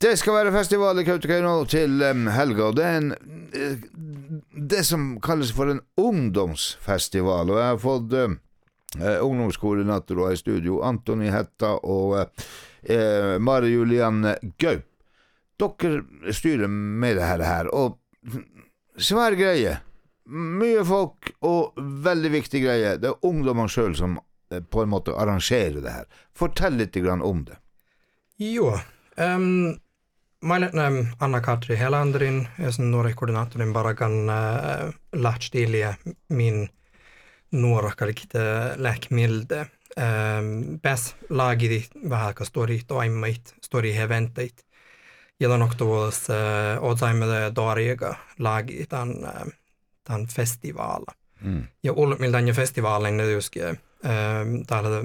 Det skal være festival i Kautokeino til helga, og det det som kalles for en ungdomsfestival, og jeg har fått ungdomskoordinator i studio, Antoni Hetta og Mari Julianne Gaup. Dere styrer med det her, og svær greie. Mye folk og veldig viktig greie. Det ungdommen selv som på en måte arrangerer det her. Fortell litt grann om det. Jo, Mailet Anna-Katri Helandrin, jag som några koordinatorin bara kan lättstilia min några kalkite läkmilde. Bäst lagit vähän storit och aimmait, story eventit. Gäller nog då otsaimme dariga lagit den festival. Ja ulmil den festivalen det just där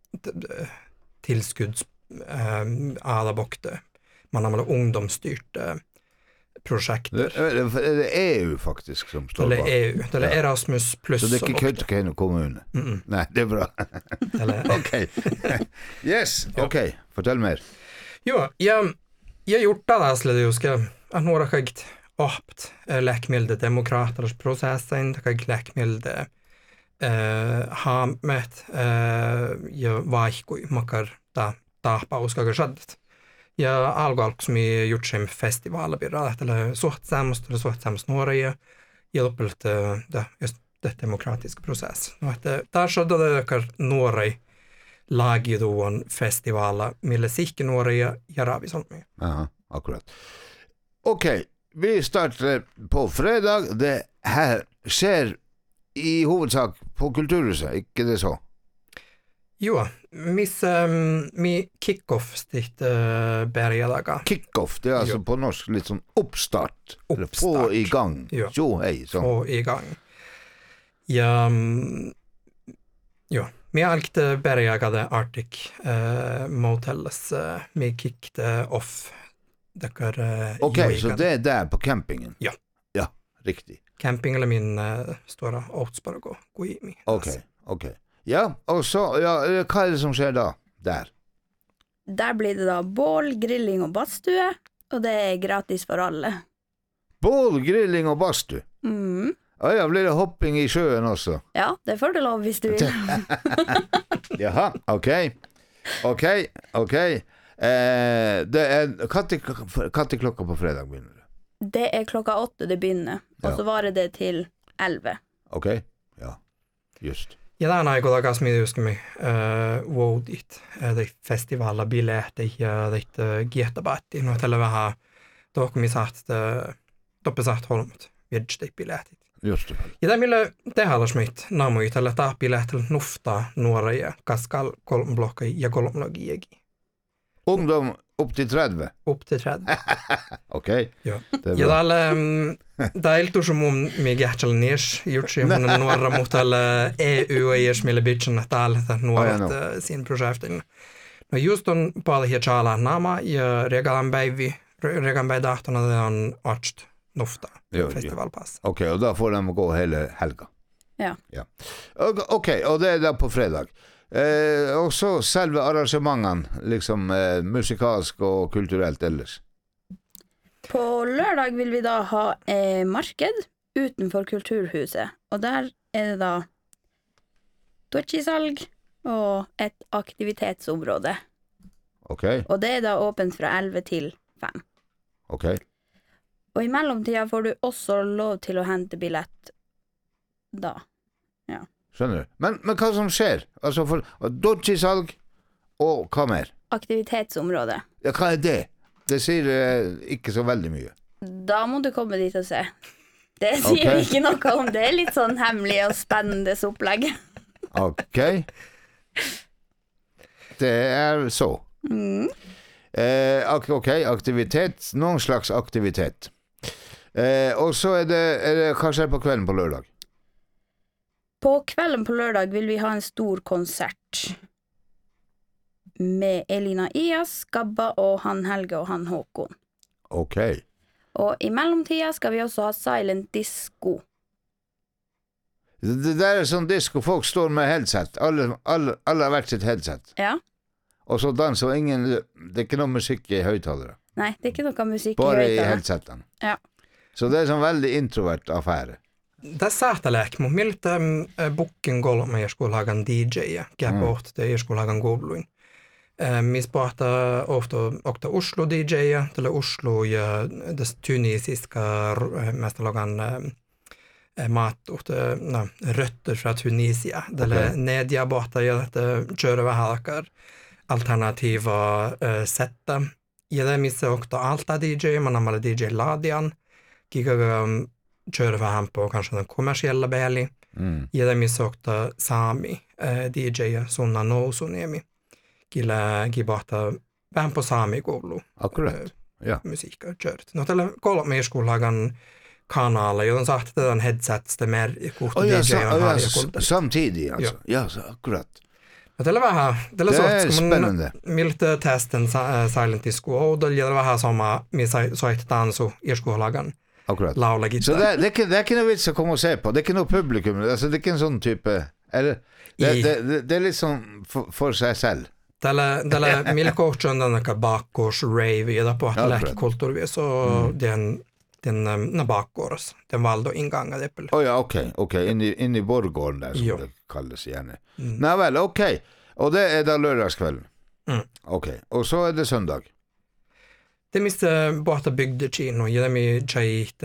tillskudds alla bokte. Man har ungdomsstyrt prosjekter. Det EU faktisk som står bak. Det EU. Det Erasmus plus. Så det ikke Kautokeino kommune? Nei, det bra. Ok. Yes, ok. Fortell mer. Jo, jag gjort det där så det ju ska att några skigt öppet läkemedel demokraters processen, det kan läkemedel ha med jag vaikui makar ta uskaga shaddet. Ja algalk som är gjort sig med festivaler eller suhtsämst några ja hjälpt det demokratiska process. Och att där så då det ökar några lag ju då en festival med sikk några göra vi sånt med. Aha, akkurat. Okej, vi startar på fredag. Det här sker i huvudsak på Kulturhuset, inte det så? Jo, mi kick-off stitt bergadaga. Kick-off, det alltså på norsk litt sånn oppstart. Få i gang. Jo, hej. Så. Få i gang. Ja, mi alkte bergagade Arctic Motels. Mi kickte off. Okej, så det där på campingen? Ja. Ja, riktigt. Camping eller min stora Oatsbar gå i mig. Okej. Ja, og så, hva det som skjer da, der? Der blir det da bål, grilling og badstue, og det gratis for alle. Bål, grilling og badstue? Ja, blir det hopping i sjøen også? Ja, det får du lov hvis du vil. Jaha, ok. Det hva klokka på fredag begynner det? Det 8:00 det begynner, og så varer det til 11. Ok, ja, just. Ja, där när jag går gas med just mig wow dit det festivaler biljetter det getabatti något eller vad här då kommer sagt besagt holmt vidsteg biljetter. Just det. Ja, det hade smitt namoit eller ta biljetter nufta några ja kaskal kolmblocka ja kolmlogi. Ungdom upp till 30. Upp till 30. Okej. Ja. Ja, det är lite som om mig gärtsal ners gjort sig hon några mot alla EU och smilla bitchen att alla några sin projekten. Men just då på alla här chala nama jag regan by datorn den arst nofta festivalpass. Okej, och då får de gå hela helga. Ja. Okej, och det där på fredag. Og så selve arrangementene, liksom musikalsk og kulturelt ellers. På lørdag vil vi da ha marked utenfor Kulturhuset, og der det da dodgy-salg og et aktivitetsområde. Ok. Og det da åpent fra 11 til 5. Ok. Og i mellomtida får du også lov til å hente billett da. Ja. Skjønner du? Men hva som skjer? Altså for dodgy-salg og hva mer? Aktivitetsområde. Ja, hva det? Det sier ikke så veldig mye. Da må du komme dit og se. Det sier vi ikke noe om. Det litt sånn hemmelig og spennende opplegg. Ok. Det så. Ok, aktivitet. Noen slags aktivitet. Og så det hva skjer på kvelden på lørdag? På kvelden på lørdag vil vi ha en stor konsert med Elina Ias, Gabba og han Helge og han Håkon. Ok. Og i mellomtida skal vi også ha silent disco. Det der sånn disco, folk står med headset. Alle har vært sitt headset. Ja. Og så danser ingen, det ikke noe musikk i høytalere. Nei, det er ikke noe musikk Bare i høyttaler. headsetene. Ja. Så det er sånn veldig introvert affære. Det säätälek, mutta miltä bukken kolme irskullagan DJ käpot te irskullagan gouluin. Mis pohtaa ofta Oslo DJ tällä Oslo ja des tunisiska mestalagan matut rötter från Tunisia. Tällä Nedia pohtaa ja köra vähäkar alternativa sätta. Ja det missä ofta alta DJ, man har DJ Ladian. Kikaga köra vähän på kanske den kommersiella bäli. Ja det missä ofta Sami DJ Sunna Nousuniemi. Killä kibahtaa vähän på Sami koulu. Akkurat. Ja. Musiikka kört. No tällä kolme irskullagan kanalla, joten saatte tämän headsets det mer kohta DJ on harjakulta. Samtidigt alltså. Ja, så akkurat. No tällä vähän, tällä Det är sorts, spännande. miltä testen Silent Disco Oudel, ja vähän sama, missä soit tansu irskullagan Akkurat. laula Så gitarr. det är inte något vits att komma och se på. Det är inte något publikum. Alltså det är inte en sån typ... Eller, det är liksom för sig själv. Tällä millä coachan tämän bakkoos rave, ja på att läkka kulttuurivies, så den bakkoos, den valdo ingånga deppel. Oh ja, okej. In i borggården där som det kallas gärna. Nej väl, okej. Och det är då lördagskvällen. Okej. Och så är det söndag. Det miste båta bygdekino, ja det mi tjejt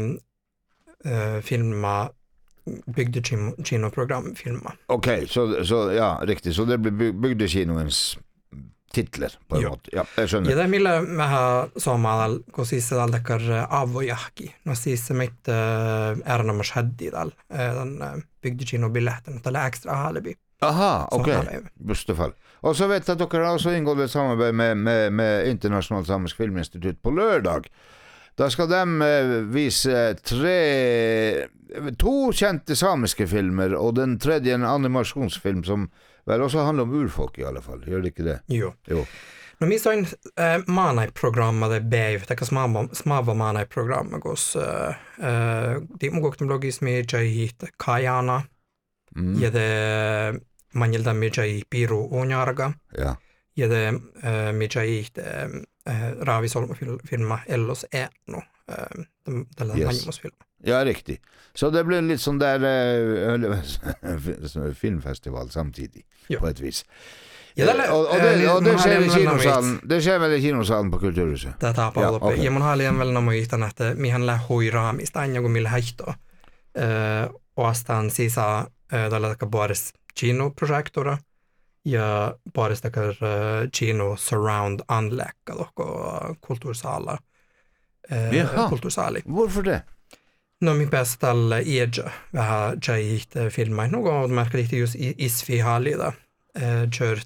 filma bygdekinoprogram filma. Okej, så ja, riktigt. Så det blir bygdekinoens titler på en måte. Ja, jag skönner. Ja det millä vähän somalla, kun siis se tällä avojahki. No siis se mitt ärnamas häddi den bygdekinobiljetten, tällä extra halbi. Aha, okej. Just det fall. Och så vet jag att dere har också ingått ett samarbete med Internationellt Samisk Filminstitut på lördag. Da skal de vise to kjente samiske filmer, og den tredje en animasjonsfilm som vel også handler om urfolk i alle fall. Gjør det ikke det? Jo. No missä on maanai-programma tai BEIV, tai smava maanai-programma, koska mukaan blogismi jäi Kajana, ja det manjelta mi jäi Piru Unjarga, ja det mi jäi Raavisolma-filma Ellos Ätno, tällä animasfilm. Ja, riktigt. Så det blir litt sånn der filmfestival samtidig, på et vis. Ja, og det skjer i kinosalen. Det skjer vel i kinosalen på Kulturhuset. Det tar på oppe. Ja, mun halien vel nämä yhtään, että mihän lä hoiraamista aina kun millä haitto. Oastaan sisa tällä baris kinoprojektora ja baris takar kino surround anlägga och kultursala. Kultursali. Varför det? No min bästa eja vähän tjejit filmai. Något märker lite just Isfi Hallida. Kört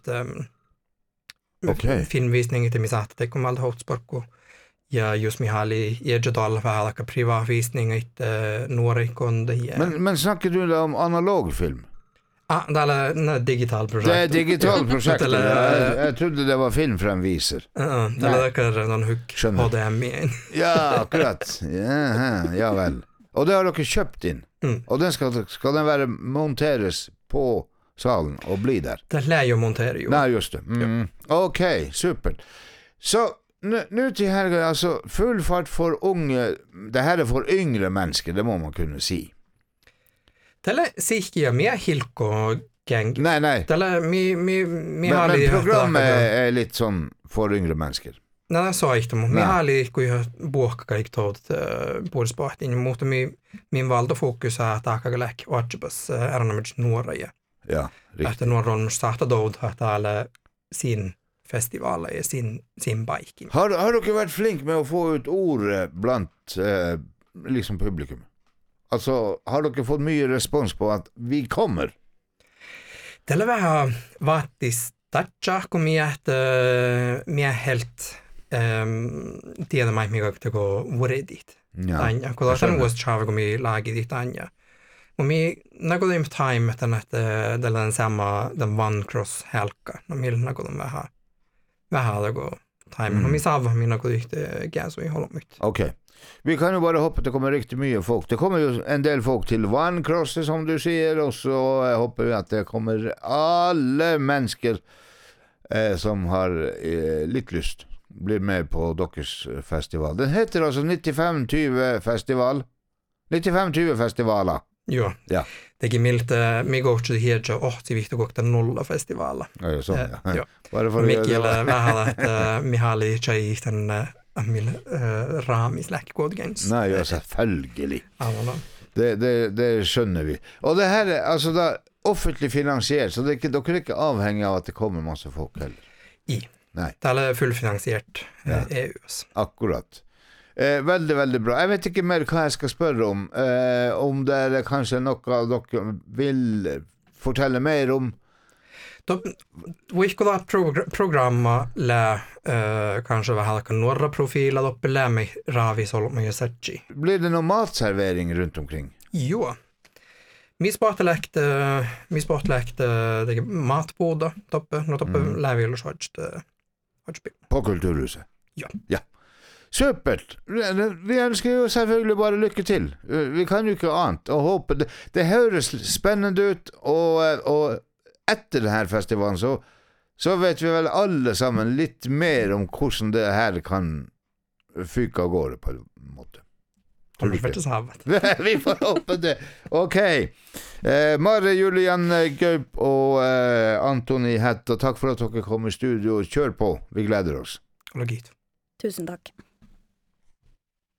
filmvisning till misat det kommer allt hotsport ja just mi hali eja dalla vähän privatvisning några kunder. Men snackar du om analog film? Det är digital projekt. Det är digital projekt. Jag trodde det var filmframviser. Det är någon hook HDMI. Ja, akkurat. Ja väl. Och det har dere köpt in. Och den ska den vara monteras på salen och bli där. Det lär ju montera ju. Nej, just det. Okej, super. Så nu till här alltså full fart för unga. Det här är för yngre människor, det må man kunna se. Tällä sihkiä mie hilkko gäng. Nej. Tällä mi men programmet är lite sån för yngre människor. Nej, så inte. Mi hali kun buokka kaikki tot puolisportin, mutta min valdo fokus är att aka läk watchbus ärnamage nuora ja. Ja, riktigt. Efter några år starta då att alla sin festival är sin biking. Har du varit flink med att få ut ord bland liksom publikum? Alltså, har du fått mycket respons på att vi kommer? Tällä vähän vaattis tatcha, kun mie helt tiedä mai mikä teko vuredit. Anja, kun tämän vuosi chava kun mi lagi dit anja. Och mi något im time että den samma den one cross helka. No millä något vähän det går time. Och mi sava mi något inte gas i hålla mycket. Okej. Vi kan ju bara hoppas att det kommer riktigt mycket folk. Det kommer ju en del folk till One Cross som du ser, och så hoppas vi att det kommer alla människor som har lite lust blir med på deres festival. Den heter altså 95-20 festival. 95-20 festivaler. Joo. Ja. Teki miltä Migoutsi hiedja ohti vihtokuokta 0 festivaala. Ja, sånn, ja. Joo. Bare for å Mikil gjøre det. vähän, että Mihaly Chaihten mil raamisläkkikodgens. Nei, ja, selvfølgelig. Aivan. Det skjønner vi. Og det her er altså da offentlig finansiert, så dere er ikke avhengig av at det kommer masse folk heller. Nei. Det er fullfinansiert EU. Akkurat. Veldig, veldig bra. Jeg vet ikke mer hva jeg skal spørre om det er kanskje noe dere vil fortelle mer om. Voiko programma lä kanske vähän några profiler uppe lä mig ravis och mig searchi. Blir det noe matservering rundt omkring? Jo. Mi sportläkte det matboda toppe no toppe lävillä sådär. På Kulturhuset? Ja. Supert! Vi ønsker jo selvfølgelig bare lykke til. Vi kan jo ikke annet og håpe. Det høres spennende ut, og etter denne festivalen så vet vi vel alle sammen litt mer om hvordan det her kan fyke av gårde på en måte. Vi får håpe det. Ok. Mare Julian Gaup og Antoni Hett, og takk for at dere kom i studio. Kjør på. Vi gleder oss. Logit. Tusen takk.